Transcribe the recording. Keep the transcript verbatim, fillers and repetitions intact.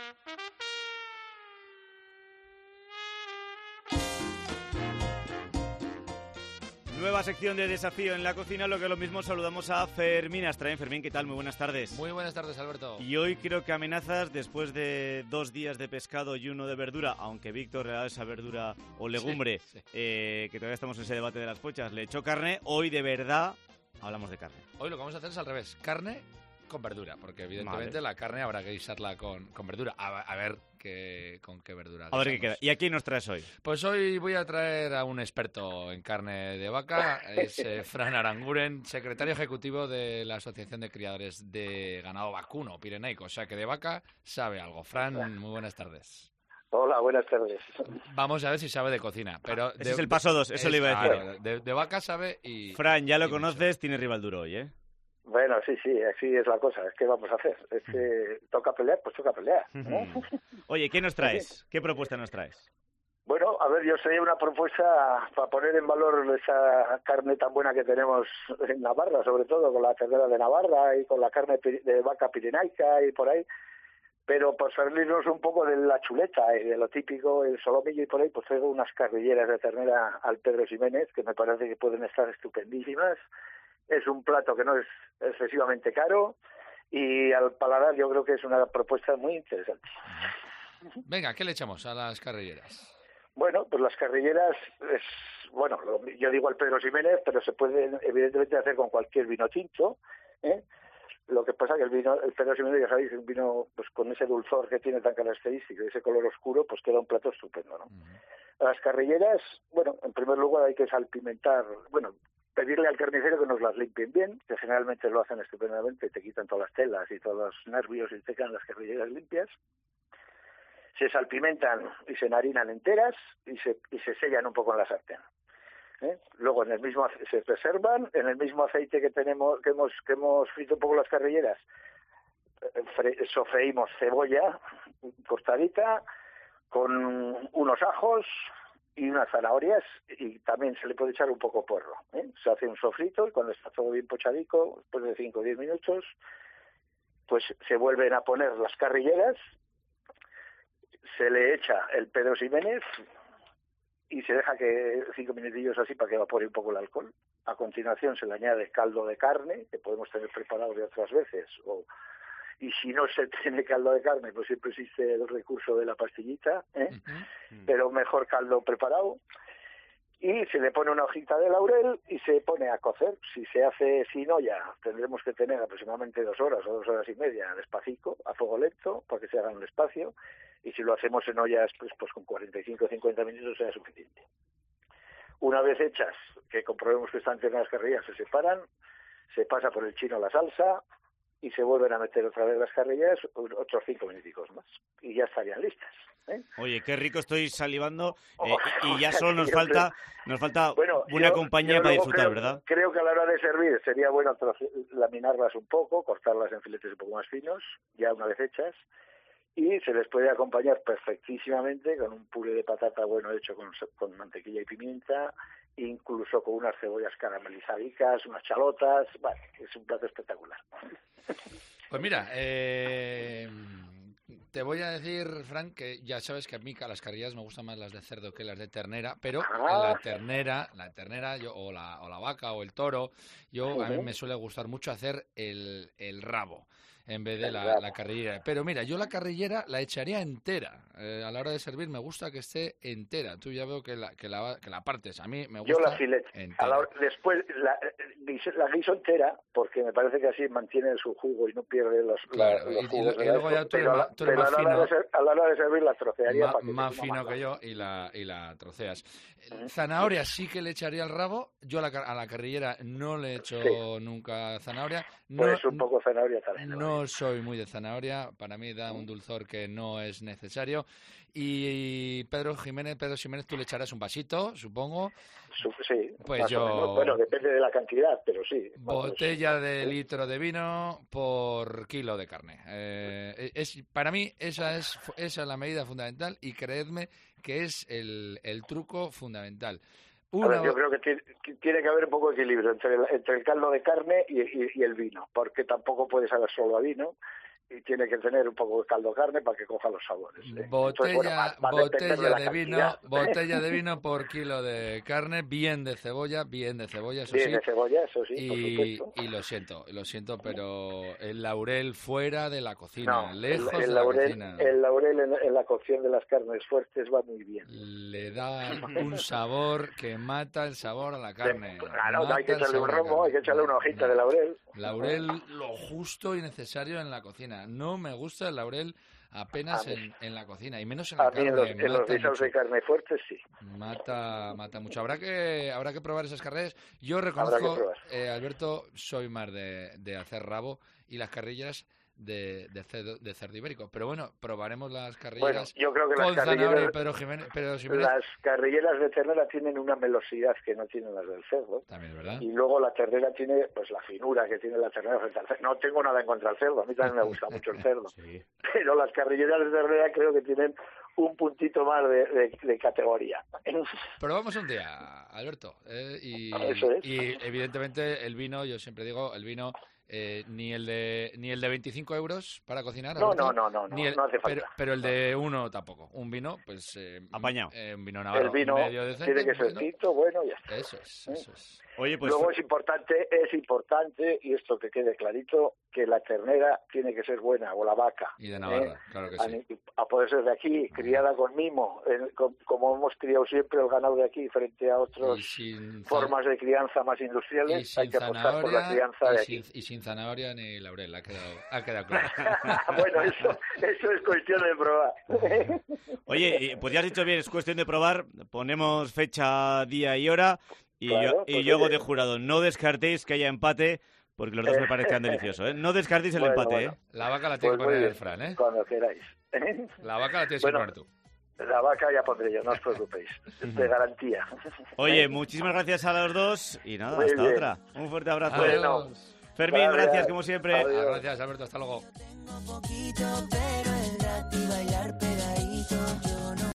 Nueva sección de desafío en la cocina, lo que es lo mismo saludamos a Fermín Astraen. Fermín, ¿qué tal? Muy buenas tardes. Muy buenas tardes, Alberto. Y hoy creo que amenazas, después de dos días de pescado y uno de verdura, aunque Víctor le ha dado esa verdura o legumbre, sí, sí. Eh, que todavía estamos en ese debate de las pochas, le echó carne, hoy de verdad hablamos de carne. Hoy lo que vamos a hacer es al revés, carne con verdura, porque evidentemente vale. La carne habrá que guisarla con, con verdura. A, a ver qué, con qué verdura. A ver qué queda. ¿Y a quién nos traes hoy? Pues hoy voy a traer a un experto en carne de vaca, es eh, Fran Aranguren, secretario ejecutivo de la Asociación de Criadores de Ganado Vacuno Pirenaico, o sea que de vaca sabe algo. Fran, muy buenas tardes. Hola, buenas tardes. Vamos a ver si sabe de cocina. Pero Ese de, es el paso dos, eso es, le iba a decir. Claro, de, de vaca sabe y... Fran, ya lo conoces, mucho. Tiene rival duro hoy, ¿eh? Bueno, sí, sí, así es la cosa. ¿Qué vamos a hacer? Es que toca pelear, pues toca pelear, ¿no? Oye, ¿qué nos traes? ¿Qué propuesta nos traes? Bueno, a ver, yo sería una propuesta para poner en valor esa carne tan buena que tenemos en Navarra, sobre todo con la ternera de Navarra y con la carne de vaca pirenaica y por ahí. Pero por salirnos un poco de la chuleta y de lo típico, el solomillo y por ahí, pues traigo unas carrilleras de ternera al Pedro Ximénez, que me parece que pueden estar estupendísimas. Es un plato que no es excesivamente caro y al paladar yo creo que es una propuesta muy interesante. Venga, ¿qué le echamos a las carrilleras? Bueno, pues las carrilleras es, bueno, yo digo al Pedro Ximénez, pero se puede evidentemente hacer con cualquier vino tinto, ¿eh? Lo que pasa que el vino, el Pedro Ximénez, ya sabéis, un vino pues con ese dulzor que tiene tan característico y ese color oscuro, pues queda un plato estupendo, ¿no? Uh-huh. Las carrilleras, bueno, en primer lugar hay que salpimentar, bueno, pedirle al carnicero que nos las limpien bien, que generalmente lo hacen estupendamente, te quitan todas las telas y todos los nervios y te quedan las carrilleras limpias. Se salpimentan y se enharinan enteras y se, y se sellan un poco en la sartén. ¿Eh? Luego en el mismo se preservan, en el mismo aceite que tenemos que hemos que hemos frito un poco las carrilleras, fre, sofreímos cebolla cortadita con unos ajos y unas zanahorias y también se le puede echar un poco porro, ¿eh? Se hace un sofrito y cuando está todo bien pochadico, después de cinco o diez minutos, pues se vuelven a poner las carrilleras, se le echa el Pedro Ximénez y se deja que cinco minutillos así para que evapore un poco el alcohol. A continuación se le añade caldo de carne, que podemos tener preparado de otras veces, o y si no se tiene caldo de carne, pues siempre existe el recurso de la pastillita, ¿eh? Uh-huh. Pero mejor caldo preparado. Y se le pone una hojita de laurel y se pone a cocer. Si se hace sin olla, tendremos que tener aproximadamente dos horas o dos horas y media despacito, a fuego lento, para que se haga un espacio. Y si lo hacemos en ollas, pues, pues con cuarenta y cinco o cincuenta minutos será suficiente. Una vez hechas, que comprobemos que están terminadas las carrillas, se separan, se pasa por el chino la salsa y se vuelven a meter otra vez las carrillas otros cinco minuticos más. Y ya estarían listas, ¿eh? Oye, qué rico estoy salivando, eh, y, y ya solo nos falta nos falta bueno, una yo, compañía yo para disfrutar, creo, ¿verdad? Creo que a la hora de servir sería bueno laminarlas un poco, cortarlas en filetes un poco más finos, ya una vez hechas, y se les puede acompañar perfectísimamente con un puré de patata bueno hecho con, con mantequilla y pimienta, incluso con unas cebollas caramelizadicas, unas chalotas. Vale, es un plato espectacular. Pues mira, eh, te voy a decir, Frank, que ya sabes que a mí a las carrillas me gustan más las de cerdo que las de ternera, pero ah. la ternera, la ternera yo, o, la, o la vaca o el toro, yo uh-huh. a mí me suele gustar mucho hacer el, el rabo en vez de la, la carrillera. Pero mira, yo la carrillera la echaría entera. Eh, a la hora de servir me gusta que esté entera. Tú ya veo que la, que la, que la partes. A mí me gusta yo la filete. La, después la, la guiso entera, porque me parece que así mantiene su jugo y no pierde los, claro, la, los y, jugos. Y, y luego ya tú eres, pero, más, tú eres pero más a, la fino. De ser, a la hora de servir la trocearía. Ma, para que más fino más que yo y la, y la troceas. Uh-huh. Zanahoria sí que le echaría al rabo. Yo a la, a la carrillera no le echo sí. nunca zanahoria. No, pues un poco zanahoria también. No soy muy de zanahoria, para mí da un dulzor que no es necesario. Y Pedro Jiménez, Pedro Jiménez, tú le echarás un vasito, supongo. Sí, pues yo. Bueno, depende de la cantidad, pero sí. Botella pues, de litro de vino por kilo de carne. Eh, es, para mí esa es, esa es la medida fundamental y creedme que es el, el truco fundamental. Una... A ver, yo creo que tiene, que tiene que haber un poco de equilibrio entre el, entre el caldo de carne y, y, y el vino, porque tampoco puede saber solo a vino. y tiene que tener un poco de caldo carne para que coja los sabores. ¿eh? Botella, Entonces, bueno, va, va botella de, de, de vino, botella de vino por kilo de carne, bien de cebolla, bien de cebolla, eso bien sí. de cebolla, eso sí, y, por supuesto. Y lo siento, lo siento, pero el laurel fuera de la cocina, No, lejos el, el de laurel, la cocina. El laurel en, en la cocción de las carnes fuertes va muy bien. Le da un sabor que mata el sabor a la carne. Claro, no hay que echarle un romo, hay que echarle una hojita no. de laurel. Laurel, lo justo y necesario en la cocina. No me gusta el laurel apenas en, en la cocina, y menos en la a carne. A mí en los guisados de carne fuerte, sí. Mata, mata mucho. Habrá que habrá que probar esas carrillas. Yo reconozco, eh, Alberto, soy más de, de hacer rabo, y las carrillas de, de, cerdo, de cerdo ibérico. Pero bueno, probaremos las carrillas bueno, yo creo que con las zanahoria y Pedro Jiménez, Pedro Jiménez. Las carrilleras de ternera tienen una melosidad que no tienen las del cerdo. También, ¿verdad? Y luego la ternera tiene pues la finura que tiene la ternera frente al cerdo. No tengo nada en contra del cerdo, a mí también me gusta mucho el cerdo. Sí. Pero las carrilleras de ternera creo que tienen un puntito más de, de, de categoría. Probamos un día, Alberto. Eh, y, Eso es. Y evidentemente el vino, yo siempre digo, el vino... Eh, ni el de ni el de veinticinco euros para cocinar. No, no, no, no, ni el, no hace falta. Pero, pero el de uno tampoco. Un vino, pues... Eh, apañado. Eh, un vino navarro. El vino medio decente, tiene que ser bueno. tinto, bueno, ya está. Eso es, eso es. Oye, pues... Luego es importante, es importante, y esto que quede clarito, que la ternera tiene que ser buena, o la vaca. Y de Navarra, ¿eh? claro que a, sí. A poder ser de aquí, criada con mimo, en, con, como hemos criado siempre el ganado de aquí frente a otras formas de crianza más industriales, hay que apostar por la crianza de sin, aquí. Y sin zanahoria ni laurel, ha quedado, ha quedado claro. Bueno, eso, eso es cuestión de probar. Oye, pues ya has dicho bien, es cuestión de probar, ponemos fecha, día y hora, y claro, yo, y pues yo hago oye. de jurado, no descartéis que haya empate, porque los dos me parezcan deliciosos, ¿eh? No descartéis el bueno, empate, bueno. ¿eh? La vaca la tiene pues que poner bien, el Fran, ¿eh? Cuando queráis. La vaca la tienes bueno, que poner tú. La vaca ya pondré yo, no os preocupéis, de garantía. Oye, muchísimas gracias a los dos, y nada, Muy hasta bien. otra. Un fuerte abrazo. Bueno, Fermín, gracias, gracias como siempre. Adiós. Gracias, Alberto, hasta luego. Tengo poquito, pero el gratis bailar pegadito. Yo no